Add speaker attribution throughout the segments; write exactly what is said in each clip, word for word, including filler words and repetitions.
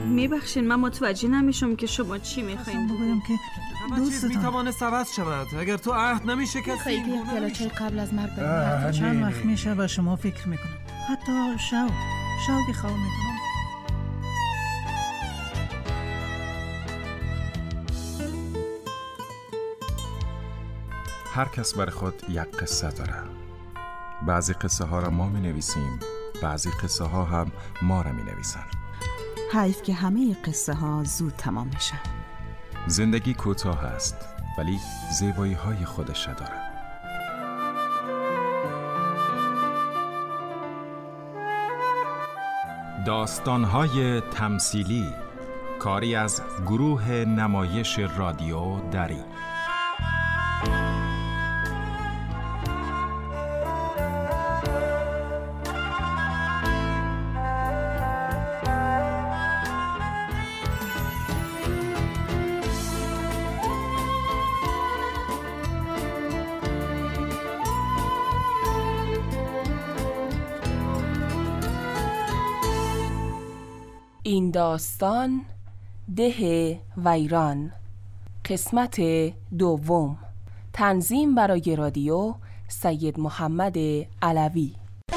Speaker 1: میبخشین من متوجه نمیشم که شما چی میخواین
Speaker 2: بگویم که دوستتان
Speaker 3: میتوانه عوض شود اگر تو عهد نمیشه کسی
Speaker 4: خیلی پیالچه قبل از مرگ
Speaker 2: بریم. چند وقت میشه و شما فکر میکنم حتی شو شو که خواه میکنم.
Speaker 5: هر کس برای خود یک قصه داره. بعضی قصه ها را ما می نویسیم، بعضی قصه ها هم ما را می نویسن.
Speaker 6: حیف که همه قصه ها زود تمام میشن.
Speaker 5: زندگی کوتاه است ولی زیبایی های خودش داره. داستان های تمثیلی، کاری از گروه نمایش رادیو دری.
Speaker 7: این داستان ده ویران، قسمت دوم. تنظیم برای رادیو سید محمد علوی.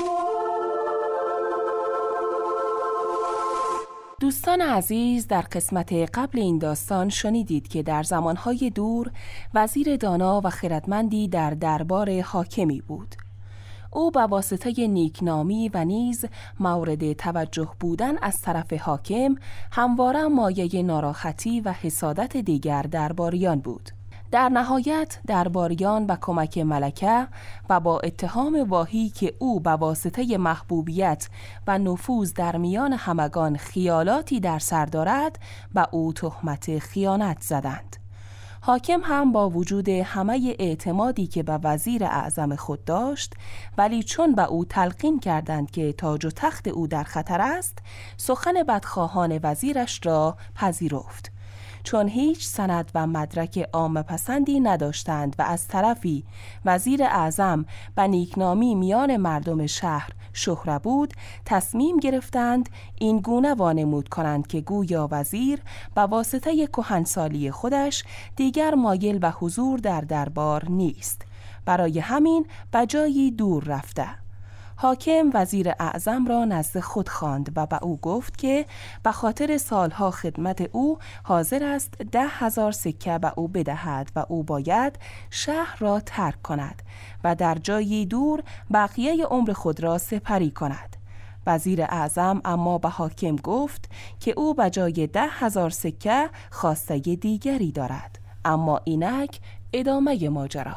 Speaker 7: دوستان عزیز، در قسمت قبل این داستان شنیدید که در زمانهای دور وزیر دانا و خردمندی در دربار حاکمی بود. او به واسطه نیکنامی و نیز مورد توجه بودن از طرف حاکم همواره مایه ناراحتی و حسادت دیگر درباریان بود. در نهایت درباریان با کمک ملکه و با اتهام واهی که او به واسطه محبوبیت و نفوذ در میان همگان خیالاتی در سر دارد به او تهمت خیانت زدند. حاکم هم با وجود همه اعتمادی که به وزیر اعظم خود داشت، ولی چون به او تلقین کردند که تاج و تخت او در خطر است، سخن بدخواهان وزیرش را پذیرفت. چون هیچ سند و مدرک عامه پسندی نداشتند و از طرفی وزیر اعظم به نیکنامی میان مردم شهر شهره بود، تصمیم گرفتند این گونه وانمود کنند که گویا وزیر به واسطه کهنسالی خودش دیگر مایل به حضور در دربار نیست. برای همین به جایی دور رفته. حاکم وزیر اعظم را نزد خود خواند و به او گفت که به خاطر سالها خدمت او حاضر است ده هزار سکه به او بدهد و او باید شهر را ترک کند و در جایی دور بقیه عمر خود را سپری کند. وزیر اعظم اما به حاکم گفت که او به جای ده هزار سکه خواسته دیگری دارد. اما اینک ادامه ماجرا.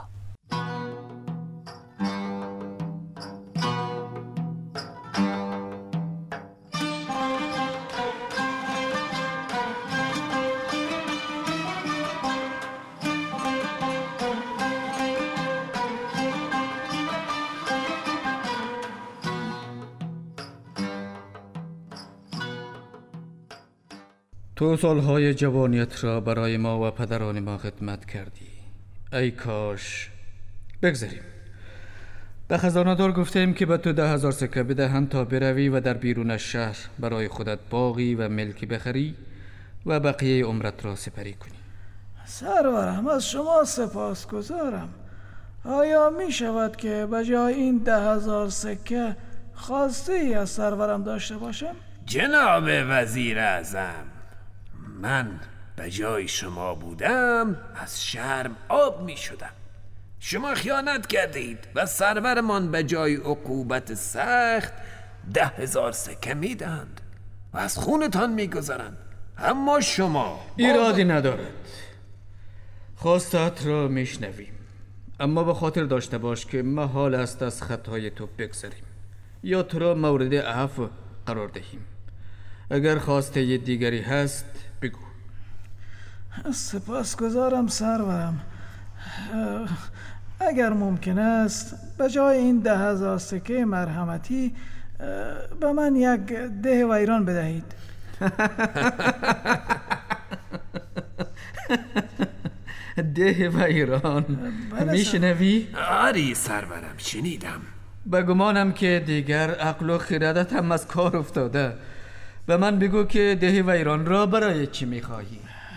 Speaker 8: تو سالهای جوانیت را برای ما و پدران ما خدمت کردی. ای کاش بگذاریم. به خزانه‌دار گفتیم که به تو ده هزار سکه بدهند تا بروی و در بیرون شهر برای خودت باغی و ملکی بخری و بقیه عمرت را سپری کنی.
Speaker 2: سرورم، از شما سپاسگزارم. آیا می شود که به جای این ده هزار سکه خواسته ای از سرورم داشته باشم؟
Speaker 9: جناب وزیر اعظم، من به جای شما بودم از شرم آب می شدم. شما خیانت کردید و سرورمان به جای عقوبت سخت ده هزار سکه می دهند و از خونتان می گذارند. اما شما
Speaker 8: ایرادی ندارد. خواستت را می شنویم، اما به خاطر داشته باش که محال است از خطای تو بگذریم یا تو را مورد عفو قرار دهیم. اگر خواسته دیگری هست بگو.
Speaker 2: سپاسگزارم سرورم. اگر ممکن است به جای این ده هزار سکه مرحمتی به من یک ده ویران بدهید.
Speaker 8: ده ویران؟ میشنوی؟
Speaker 9: آری سرورم، شنیدم.
Speaker 8: به گمانم که دیگر عقل و خردت هم از کار افتاده. به من بگو که ده ویران را برای چی میخواهی؟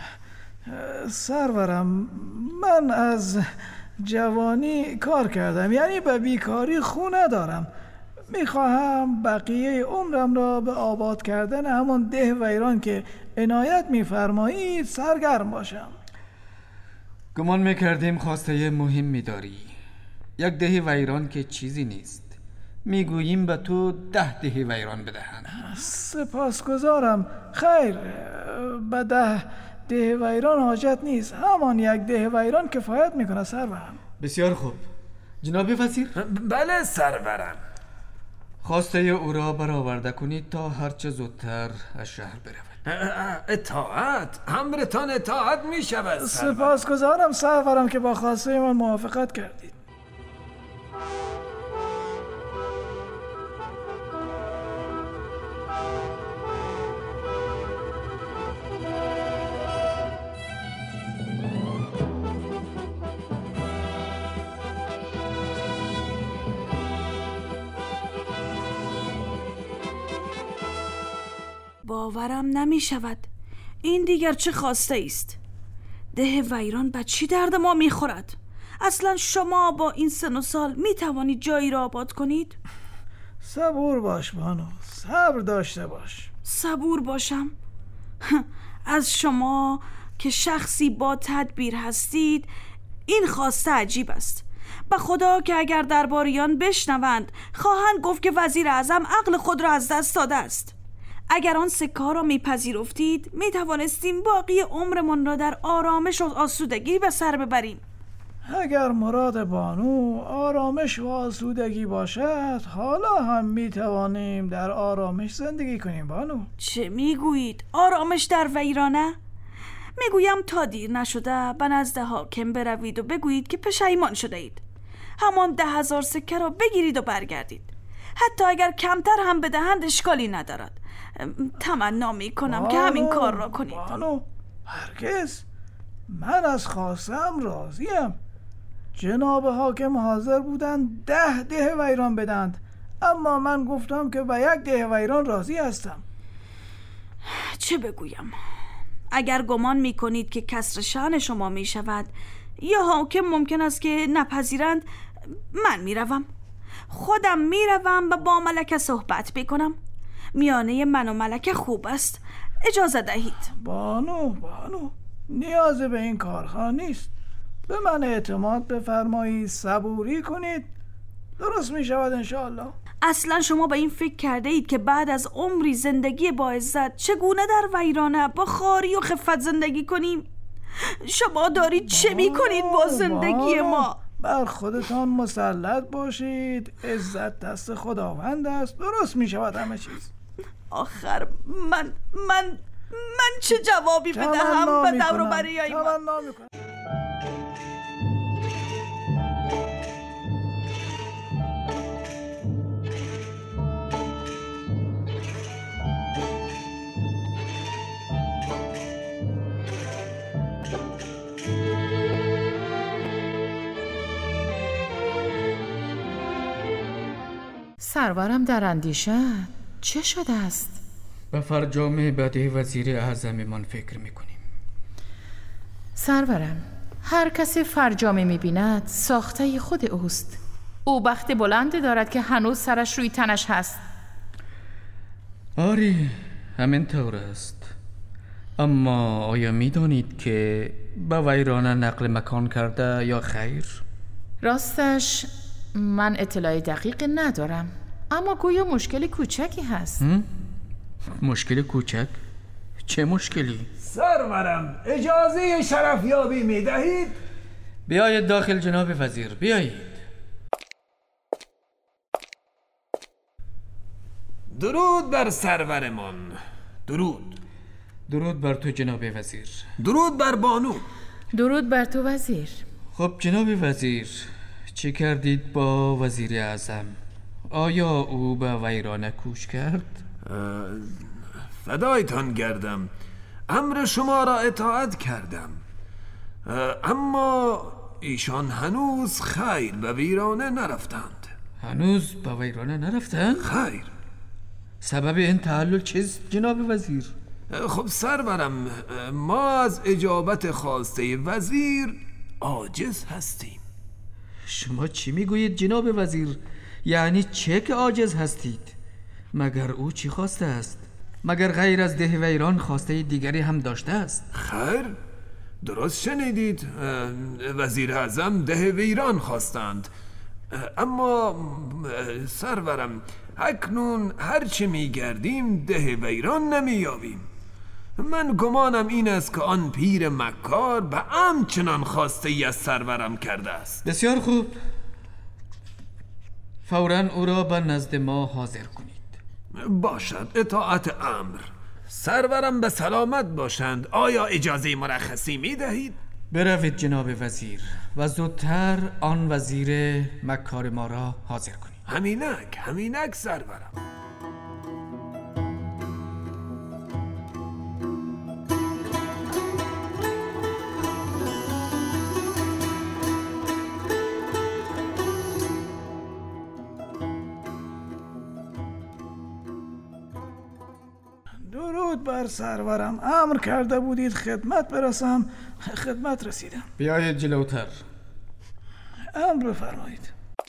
Speaker 2: سرورم، من از جوانی کار کردم، یعنی به بیکاری خو ندارم. میخواهم بقیه عمرم را به آباد کردن همون ده ویران که عنایت میفرمایید سرگرم باشم.
Speaker 8: گمان میکردیم خواسته مهمی داری. یک ده ویران که چیزی نیست. میگوییم به تو ده ده ویران بدهند.
Speaker 2: سپاسگزارم. خیر، به ده ده ویران حاجت نیست. همان یک ده ویران کفایت میکنه سرورم.
Speaker 8: بسیار خوب. جناب وزیر؟
Speaker 9: بله سرورم.
Speaker 8: خواسته او را برآورده کنید تا هرچه زودتر از شهر برود.
Speaker 9: اطاعت، امرتان اطاعت می شود سرورم.
Speaker 2: سپاسگزارم سرورم که با خواسته من موافقت کردید.
Speaker 1: باورم نمی شود. این دیگر چه خواسته است؟ ده ویران به چی درد ما می خورد؟ اصلا شما با این سن و سال می توانید جایی را آباد کنید؟
Speaker 2: صبور باش بانو، صبر داشته باش.
Speaker 1: صبور باشم؟ از شما که شخصی با تدبیر هستید این خواسته عجیب است. به خدا که اگر درباریان بشنوند خواهند گفت که وزیر اعظم عقل خود را از دست داده است. اگر آن سکه را میپذیرفتید میتوانستیم باقی عمرمان را در آرامش و آسودگی به سر ببریم.
Speaker 2: اگر مراد بانو آرامش و آسودگی باشد حالا هم میتوانیم در آرامش زندگی کنیم بانو.
Speaker 1: چه میگویید؟ آرامش در ویرانه؟ میگویم تا دیر نشده به نزد حاکم بروید و بگویید که پشیمان شده اید. همان ده هزار سکه را بگیرید و برگردید. حتی اگر کمتر هم بدهند اشکالی ندارد. تمنا میکنم که همین کار را کنید.
Speaker 2: بانو، هرگز. من از خواستم راضیم. جناب حاکم حاضر بودن ده ده ویران بدند، اما من گفتم که به یک ده ویران راضی هستم.
Speaker 1: چه بگویم؟ اگر گمان میکنید که کسر شأن شما میشود یا حاکم ممکن است که نپذیرند، من میروم. خودم میروم و با ملکه صحبت بکنم. میانه من و ملکه خوب است. اجازه دهید.
Speaker 2: بانو بانو نیاز به این کارها نیست. به من اعتماد بفرمایید، صبوری کنید، درست می شود انشاءالله.
Speaker 1: اصلا شما به این فکر کرده اید که بعد از عمری زندگی با عزت چگونه در ویرانه با خاری و خفت زندگی کنیم؟ شما دارید چه می کنید با زندگی ما؟
Speaker 2: بر خودتان مسلط باشید. عزت دست خداوند است، درست می شود همه چیز.
Speaker 1: آخر من من من چه جوابی بدهم به دور و بریای من؟
Speaker 4: سرورم در اندیشه چه شده است؟
Speaker 8: به فرجام بعدی وزیر اعظممان فکر میکنیم.
Speaker 4: سرورم، هر کسی فرجامی میبیند ساخته خود اوست. او بخت بلندی دارد که هنوز سرش روی تنش هست.
Speaker 8: آری، همین طور است. اما آیا میدانید که به ویرانه نقل مکان کرده یا خیر؟
Speaker 4: راستش من اطلاع دقیق ندارم، اما گویا مشکل کوچکی هست.
Speaker 8: مشکل کوچک؟ چه مشکلی؟
Speaker 9: سرورم، اجازه شرفیابی می دهید؟
Speaker 8: بیایید داخل جناب وزیر، بیایید.
Speaker 9: درود بر سرورمان. درود.
Speaker 8: درود بر تو جناب وزیر.
Speaker 9: درود بر بانو.
Speaker 4: درود بر تو وزیر.
Speaker 8: خب جناب وزیر، چه کردید با وزیر اعظم؟ آیا او به ویرانه کوش کرد؟
Speaker 9: فدایتان گردم، امر شما را اطاعت کردم، اما ایشان هنوز خیر به ویرانه نرفتند.
Speaker 8: هنوز به ویرانه نرفتند؟
Speaker 9: خیر.
Speaker 8: سبب این تعلل چیست جناب وزیر؟
Speaker 9: خب سرورم، ما از اجابت خواسته وزیر عاجز هستیم.
Speaker 8: شما چی میگویید جناب وزیر؟ یعنی چه که عاجز هستید؟ مگر او چی خواسته است؟ مگر غیر از ده ویران خواسته دیگری هم داشته است؟
Speaker 9: خیر، درست شنیدید. وزیر اعظم ده ویران خواستند، اما سرورم اکنون هرچه میگردیم ده ویران نمییابیم. من گمانم این است که آن پیر مکار به عمد چنان خواسته ای از سرورم کرده است.
Speaker 8: بسیار خوب، فوراً او را به نزد ما حاضر کنید.
Speaker 9: باشد، اطاعت امر. سرورم به سلامت باشند. آیا اجازه مرخصی می دهید؟
Speaker 8: بروید جناب وزیر و زودتر آن وزیر مکار ما را حاضر کنید.
Speaker 9: همینک همینک سرورم.
Speaker 2: درود بر سرورم. امر کرده بودید خدمت برسم، خدمت رسیدم.
Speaker 8: بیایید جلوتر.
Speaker 2: امر بفرمایید.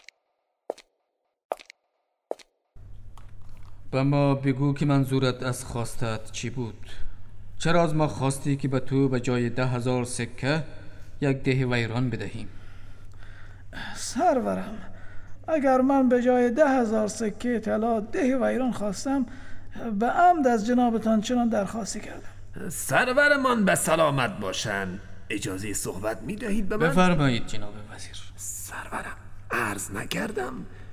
Speaker 8: به ما بگو که منظورت از خواستت چی بود؟ چرا از ما خواستی که به تو به جای ده هزار سکه یک ده ویران بدهیم؟
Speaker 2: سرورم، اگر من به جای ده هزار سکه طلا ده ویران خواستم، به عمد از جنابتان چنان درخواستی کردم.
Speaker 9: سرورمان به سلامت باشند. اجازه صحبت می دهید به من؟
Speaker 8: بفرمایید جناب وزیر.
Speaker 9: سرورم، عرض نکردم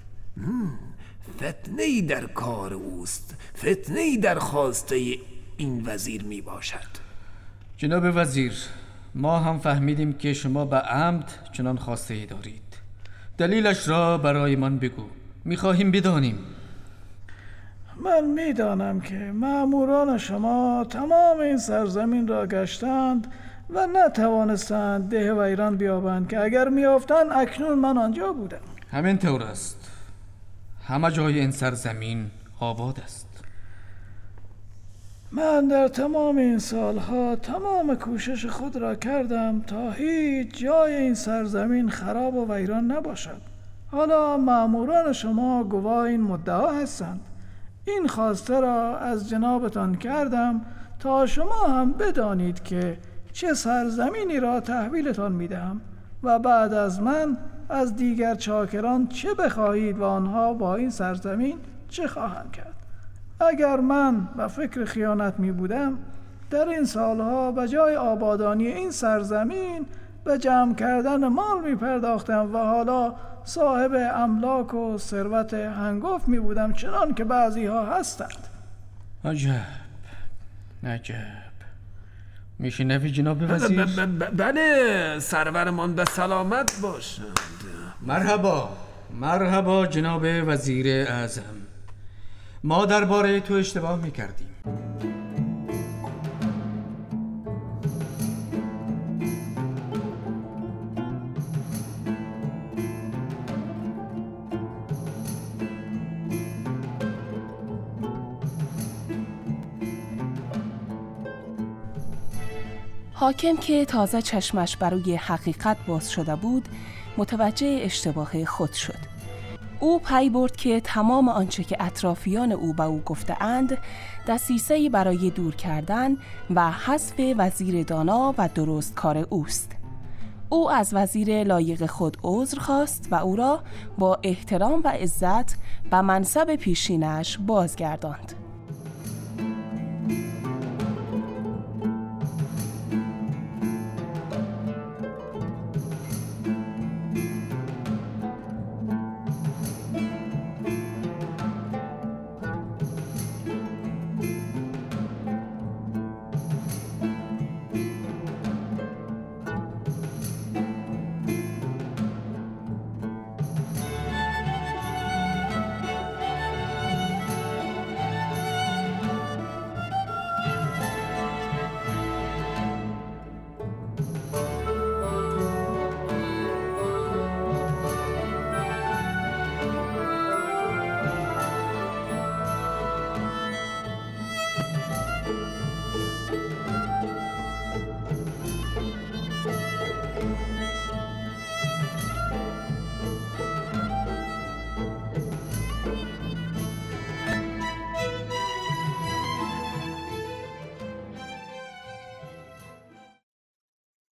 Speaker 9: فتنه‌ای در کار اوست، فتنه‌ای در خواسته این وزیر می باشد.
Speaker 8: جناب وزیر، ما هم فهمیدیم که شما به عمد چنان خواسته ای دارید. دلیلش را برای من بگو، می خواهیم بدانیم.
Speaker 2: من میدانم که مأموران شما تمام این سرزمین را گشتند و نتوانستند ده ویران بیابند که اگر میافتند اکنون من آنجا بودم.
Speaker 8: همین طور است. همه جای این سرزمین آباد است.
Speaker 2: من در تمام این سالها تمام کوشش خود را کردم تا هیچ جای این سرزمین خراب و ویران نباشد. حالا مأموران شما گواه این مدعا هستند. این خواسته را از جنابتان کردم تا شما هم بدانید که چه سرزمینی را تحویلتان میدهم و بعد از من از دیگر چاکران چه بخواهید و آنها با این سرزمین چه خواهند کرد. اگر من به فکر خیانت می بودم، در این سالها به جای آبادانی این سرزمین به جمع کردن مال می پرداختم و حالا صاحب املاک و ثروت هنگفت می بودم، چنان که بعضی ها هستند.
Speaker 8: عجب عجب. میشنوی جناب وزیر؟
Speaker 9: بله سرورمان به سلامت باشند.
Speaker 8: مرحبا مرحبا جناب وزیر اعظم. ما درباره تو اشتباه میکردیم.
Speaker 7: حاکم که تازه چشمش برای حقیقت باز شده بود متوجه اشتباه خود شد. او پی برد که تمام آنچه که اطرافیان او به او گفته اند دسیسه‌ای برای دور کردن و حذف وزیر دانا و درست کار اوست. او از وزیر لایق خود عذر خواست و او را با احترام و عزت به منصب پیشینش بازگرداند.